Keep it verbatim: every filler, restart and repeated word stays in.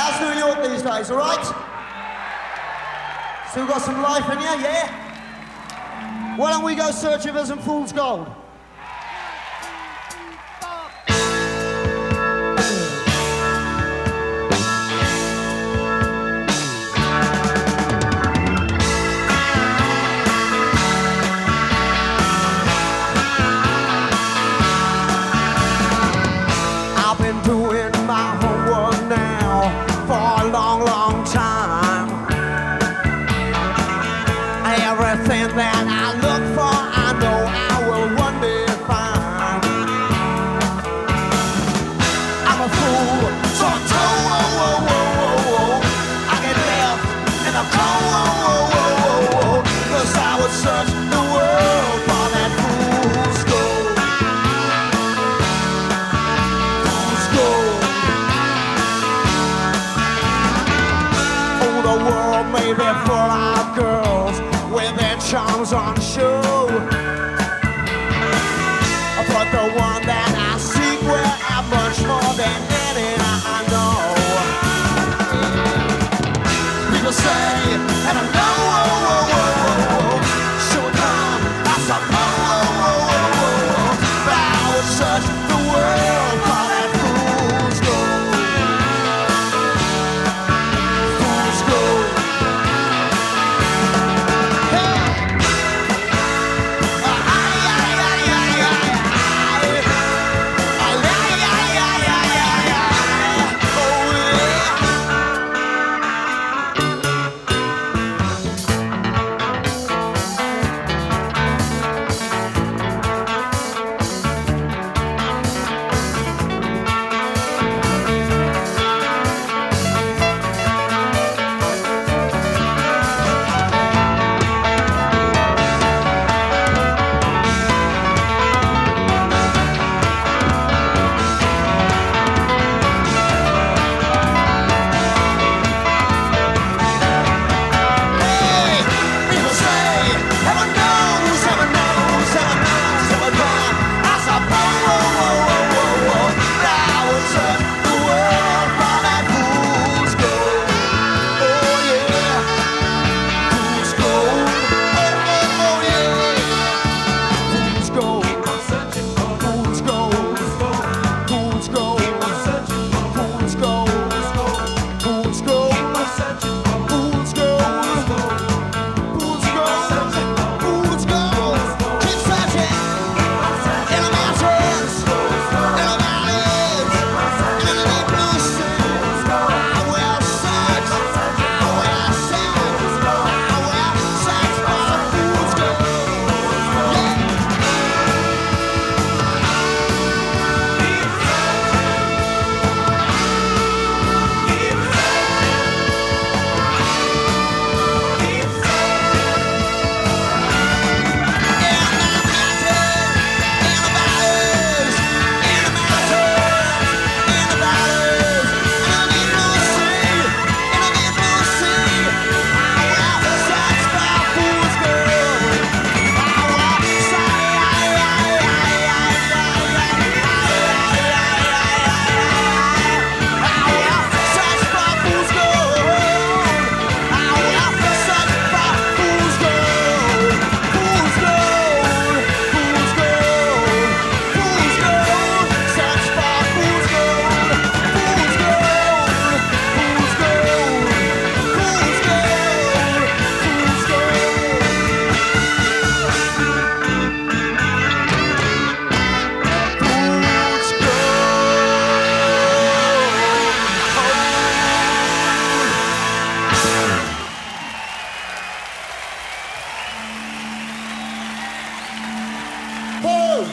How's New York these days, all right? Still got some life in you, yeah? Why don't we go searching for some fool's gold? I've been doing my homework now for a long, long time. Everything that I look for, I know I will one day find. I'm a fool, so I told, whoa, whoa, whoa, whoa, whoa. I get left in a cold, whoa, whoa, whoa, whoa, whoa. 'Cause I would search the world for that fool's gold. Fool's gold. Oh, the world may be full of girls with their charms unsure.